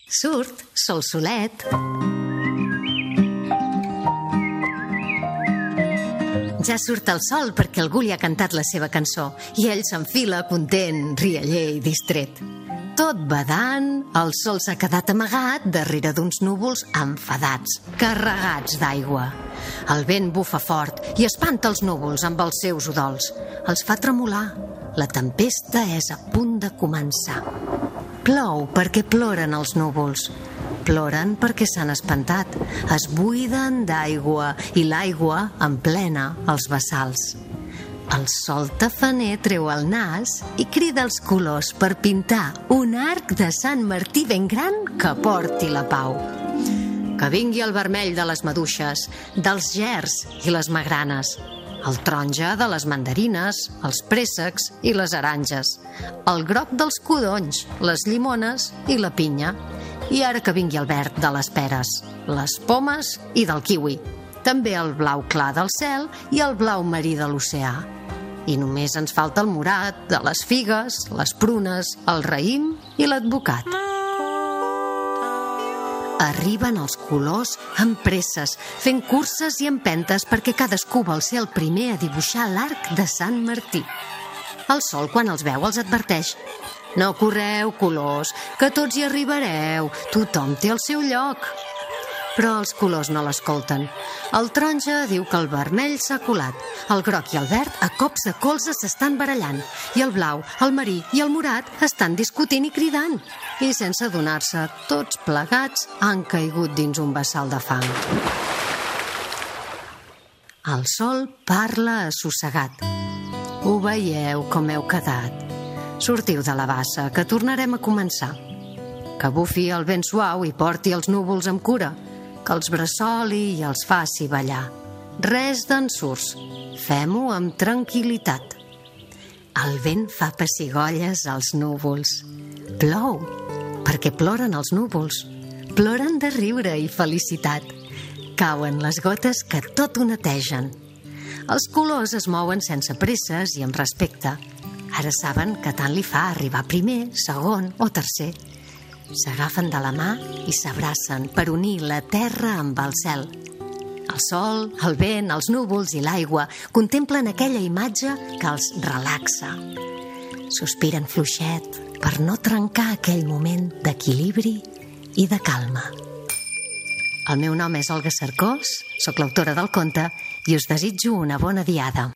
Surt sol-solet. Ja surt el sol perquè algú li ha cantat la seva cançó i ell s'enfila content, rialler i distret. Tot badant, el sol s'ha quedat amagat darrere d'uns núvols enfadats, carregats d'aigua. El vent bufa fort i espanta els núvols amb els seus udols. Els fa tremolar. La tempesta és a punt de començar. Plou perquè ploren els núvols. Ploren perquè s'han espantat. Es buiden d'aigua i l'aigua emplena els bassals. El sol tafaner treu el nas i crida els colors per pintar un arc de Sant Martí ben gran que porti la pau. Que vingui el vermell de les maduixes, dels gerds i les magranes, el taronja de les mandarines, els préssecs i les aranges, el groc dels codonys, les llimones i la pinya. I ara que vingui el verd de les peres, les pomes i del kiwi. També el blau clar del cel i el blau marí de l'oceà. I només ens falta el morat de les figues, les prunes, el raïm i l'advocat. Arriben els colors amb presses, fent curses i empentes perquè cadascú vol ser el primer a dibuixar l'arc de Sant Martí. El sol, quan els veu, els adverteix: no correu, colors, que tots hi arribareu, tothom té el seu lloc. Però els colors no l'escolten. El taronja diu que el vermell s'ha colat, el groc i el verd a cops de colze s'estan barallant, i el blau, el marí i el morat estan discutint i cridant. I sense adonar-se, tots plegats han caigut dins un bassal de fang. El sol parla assossegat. Ho veieu com heu quedat. Sortiu de la bassa, que tornarem a començar. Que bufi el vent suau i porti els núvols amb cura, que els bressoli i els faci ballar. Res d'ensurts, fem-ho amb tranquil·litat. El vent fa pessigolles als núvols. Plou, perquè ploren els núvols. Ploren de riure i felicitat. Cauen les gotes que tot ho netegen. Els colors es mouen sense presses i amb respecte. Ara saben que tant li fa arribar primer, segon o tercer. S'agafen de la mà i s'abracen per unir la terra amb el cel. El sol, el vent, els núvols i l'aigua contemplen aquella imatge que els relaxa. Sospiren fluixet per no trencar aquell moment d'equilibri i de calma. El meu nom és Olga Cercós, soc l'autora del conte i us desitjo una bona diada.